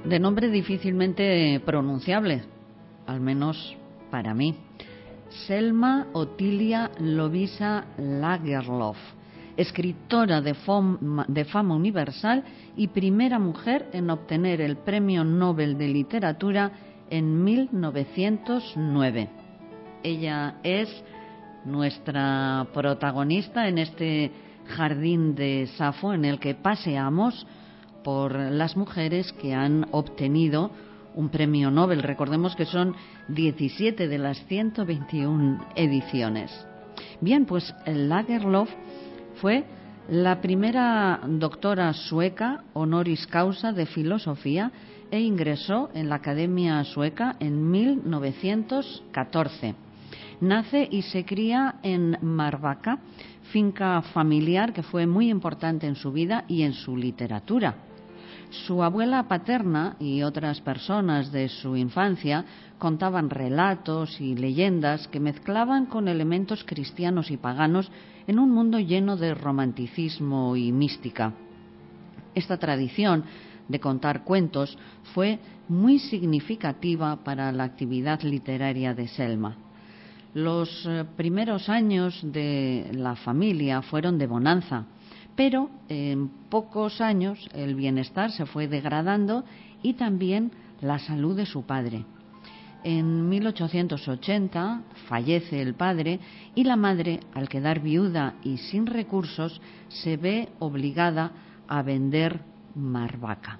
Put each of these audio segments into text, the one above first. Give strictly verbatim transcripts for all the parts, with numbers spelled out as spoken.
de nombre difícilmente pronunciable, al menos para mí. Selma Otilia Lovisa Lagerlöf, escritora de fama, de fama universal y primera mujer en obtener el Premio Nobel de Literatura en mil novecientos nueve. Ella es nuestra protagonista en este jardín de Safo en el que paseamos por las mujeres que han obtenido un premio Nobel. Recordemos que son diecisiete de las ciento veintiuna ediciones. Bien, pues Lagerlöf fue la primera doctora sueca honoris causa de filosofía e ingresó en la Academia Sueca en mil novecientos catorce. Nace y se cría en Marbacka, finca familiar que fue muy importante en su vida y en su literatura. Su abuela paterna y otras personas de su infancia contaban relatos y leyendas que mezclaban con elementos cristianos y paganos en un mundo lleno de romanticismo y mística. Esta tradición de contar cuentos fue muy significativa para la actividad literaria de Selma. Los primeros años de la familia fueron de bonanza, pero en pocos años el bienestar se fue degradando y también la salud de su padre. En mil ochocientos ochenta fallece el padre y la madre, al quedar viuda y sin recursos, se ve obligada a vender Marbacka.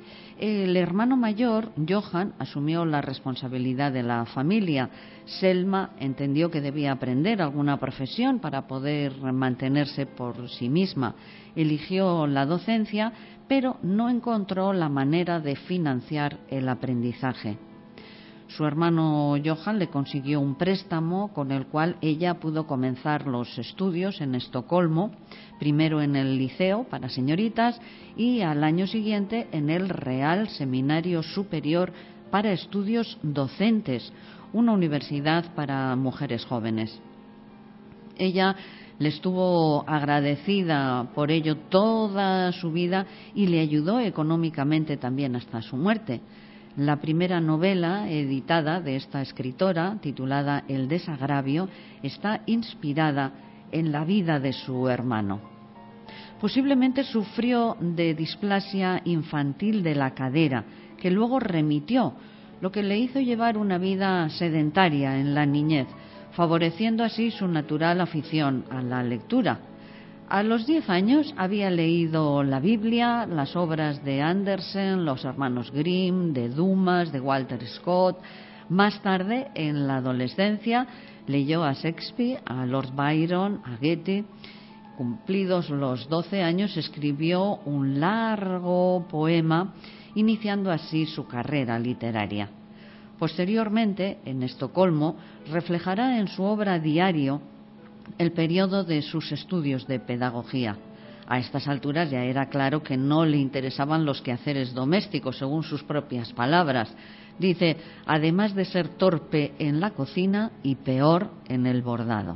El hermano mayor, Johann, asumió la responsabilidad de la familia. Selma entendió que debía aprender alguna profesión para poder mantenerse por sí misma. Eligió la docencia, pero no encontró la manera de financiar el aprendizaje. Su hermano Johann le consiguió un préstamo con el cual ella pudo comenzar los estudios en Estocolmo, primero en el liceo para señoritas y al año siguiente en el Real Seminario Superior para Estudios Docentes, una universidad para mujeres jóvenes. Ella le estuvo agradecida por ello toda su vida y le ayudó económicamente también hasta su muerte. La primera novela editada de esta escritora, titulada El desagravio, está inspirada en la vida de su hermano. Posiblemente sufrió de displasia infantil de la cadera, que luego remitió, lo que le hizo llevar una vida sedentaria en la niñez, favoreciendo así su natural afición a la lectura. A los diez años había leído la Biblia, las obras de Andersen, los hermanos Grimm, de Dumas, de Walter Scott. Más tarde, en la adolescencia, leyó a Shakespeare, a Lord Byron, a Goethe. Cumplidos los doce años, escribió un largo poema, iniciando así su carrera literaria. Posteriormente, en Estocolmo, reflejará en su obra Diario el periodo de sus estudios de pedagogía. A estas alturas ya era claro que no le interesaban los quehaceres domésticos, según sus propias palabras. Dice, además de ser torpe en la cocina y peor en el bordado.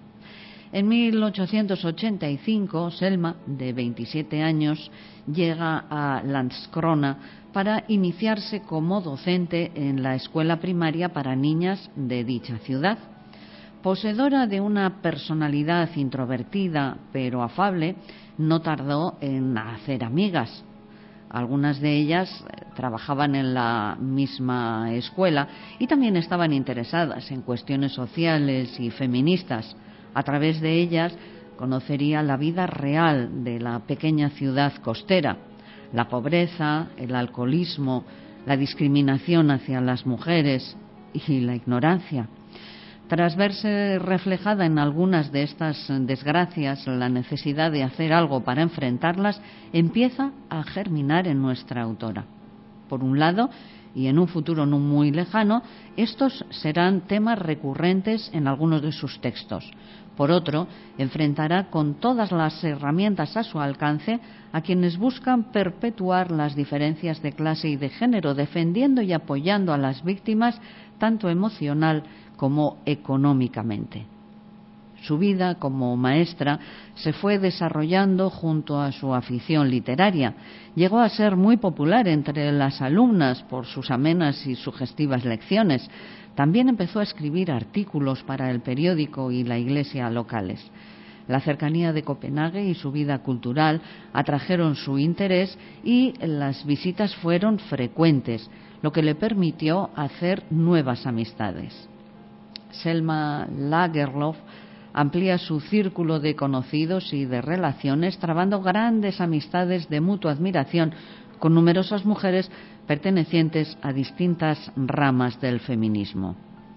En mil ochocientos ochenta y cinco, Selma, de veintisiete años, llega a Landskrona para iniciarse como docente en la escuela primaria para niñas de dicha ciudad. Poseedora de una personalidad introvertida pero afable, no tardó en hacer amigas. Algunas de ellas trabajaban en la misma escuela y también estaban interesadas en cuestiones sociales y feministas. A través de ellas conocería la vida real de la pequeña ciudad costera, la pobreza, el alcoholismo, la discriminación hacia las mujeres y la ignorancia. Tras verse reflejada en algunas de estas desgracias, la necesidad de hacer algo para enfrentarlas empieza a germinar en nuestra autora. Por un lado, y en un futuro no muy lejano, estos serán temas recurrentes en algunos de sus textos. Por otro, enfrentará con todas las herramientas a su alcance a quienes buscan perpetuar las diferencias de clase y de género, defendiendo y apoyando a las víctimas tanto emocional como económicamente. Su vida como maestra se fue desarrollando junto a su afición literaria. Llegó a ser muy popular entre las alumnas por sus amenas y sugestivas lecciones. También empezó a escribir artículos para el periódico y la iglesia locales. La cercanía de Copenhague y su vida cultural atrajeron su interés y las visitas fueron frecuentes, lo que le permitió hacer nuevas amistades. Selma Lagerlöf amplía su círculo de conocidos y de relaciones, trabando grandes amistades de mutua admiración con numerosas mujeres pertenecientes a distintas ramas del feminismo.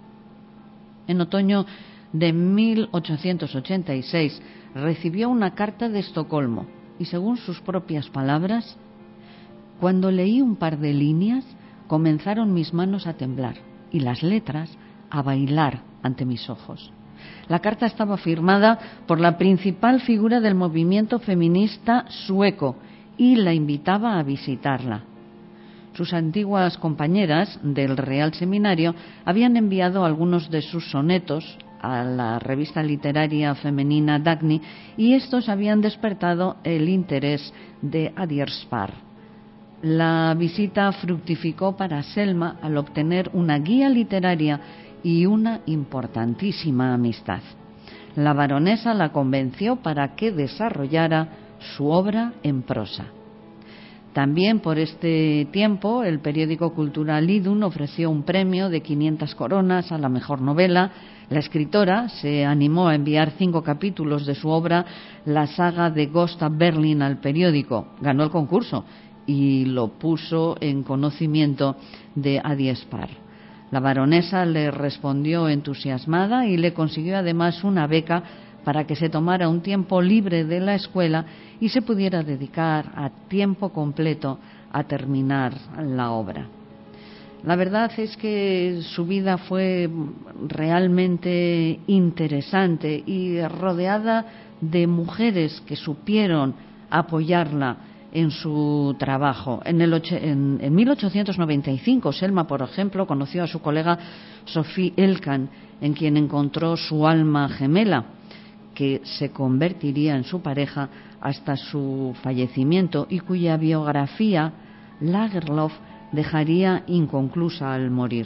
En otoño de mil ochocientos ochenta y seis recibió una carta de Estocolmo y, según sus propias palabras, cuando leí un par de líneas comenzaron mis manos a temblar y las letras a bailar ante mis ojos. La carta estaba firmada por la principal figura del movimiento feminista sueco y la invitaba a visitarla. Sus antiguas compañeras del Real Seminario habían enviado algunos de sus sonetos a la revista literaria femenina Dagny y estos habían despertado el interés de Adierspar. La visita fructificó para Selma al obtener una guía literaria y una importantísima amistad. La baronesa la convenció para que desarrollara su obra en prosa. También por este tiempo el periódico cultural Idun ofreció un premio de quinientas coronas a la mejor novela. La escritora se animó a enviar cinco capítulos de su obra, la saga de Gustav Berlin, al periódico. Ganó el concurso y lo puso en conocimiento de Adierspar. La baronesa le respondió entusiasmada y le consiguió además una beca para que se tomara un tiempo libre de la escuela y se pudiera dedicar a tiempo completo a terminar la obra. La verdad es que su vida fue realmente interesante y rodeada de mujeres que supieron apoyarla en su trabajo. En, el ocho, en, en mil ochocientos noventa y cinco, Selma, por ejemplo, conoció a su colega Sophie Elkan, en quien encontró su alma gemela, que se convertiría en su pareja hasta su fallecimiento y cuya biografía Lagerlöf dejaría inconclusa al morir.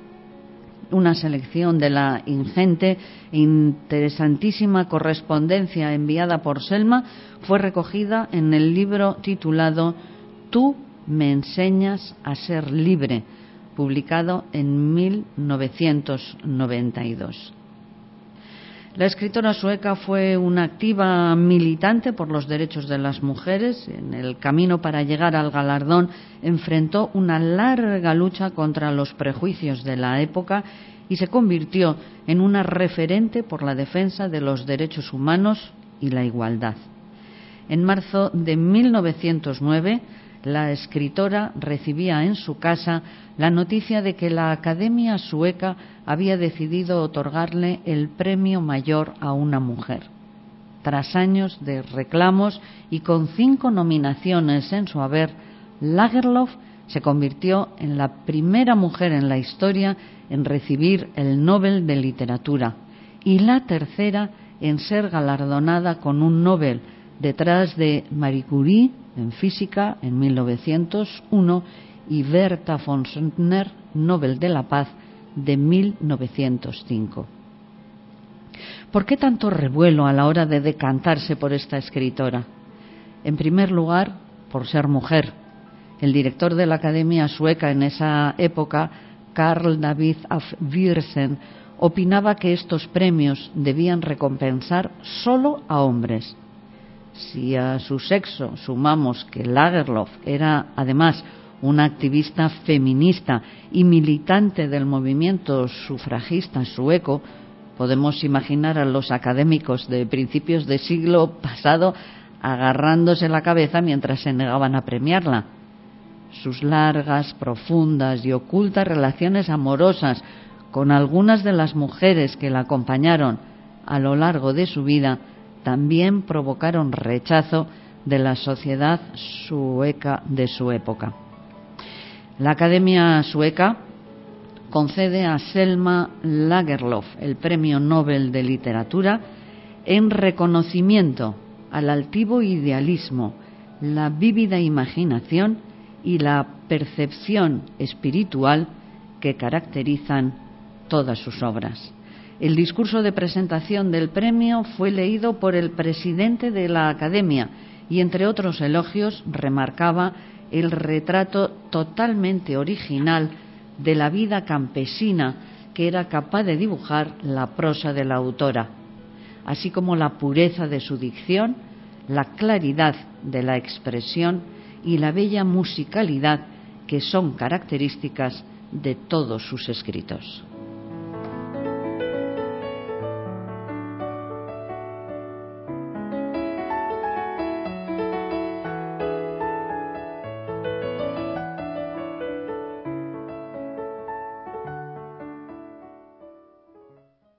Una selección de la ingente e interesantísima correspondencia enviada por Selma fue recogida en el libro titulado Tú me enseñas a ser libre, publicado en mil novecientos noventa y dos. La escritora sueca fue una activa militante por los derechos de las mujeres. En el camino para llegar al galardón enfrentó una larga lucha contra los prejuicios de la época y se convirtió en una referente por la defensa de los derechos humanos y la igualdad. En marzo de mil novecientos nueve, la escritora recibía en su casa la noticia de que la Academia Sueca había decidido otorgarle el premio mayor a una mujer. Tras años de reclamos y con cinco nominaciones en su haber, Lagerlöf se convirtió en la primera mujer en la historia en recibir el Nobel de Literatura y la tercera en ser galardonada con un Nobel, detrás de Marie Curie en física en mil novecientos uno y Bertha von Suttner, Nobel de la Paz de mil novecientos cinco. ¿Por qué tanto revuelo a la hora de decantarse por esta escritora? En primer lugar, por ser mujer. El director de la Academia Sueca en esa época, Carl David af Viersen, opinaba que estos premios debían recompensar solo a hombres. Si a su sexo sumamos que Lagerlöf era además una activista feminista y militante del movimiento sufragista sueco, podemos imaginar a los académicos de principios del siglo pasado agarrándose la cabeza mientras se negaban a premiarla. Sus largas, profundas y ocultas relaciones amorosas con algunas de las mujeres que la acompañaron a lo largo de su vida también provocaron rechazo de la sociedad sueca de su época. La Academia Sueca concede a Selma Lagerlöf el Premio Nobel de Literatura en reconocimiento al altivo idealismo, la vívida imaginación y la percepción espiritual que caracterizan todas sus obras. El discurso de presentación del premio fue leído por el presidente de la Academia y, entre otros elogios, remarcaba el retrato totalmente original de la vida campesina que era capaz de dibujar la prosa de la autora, así como la pureza de su dicción, la claridad de la expresión y la bella musicalidad que son características de todos sus escritos.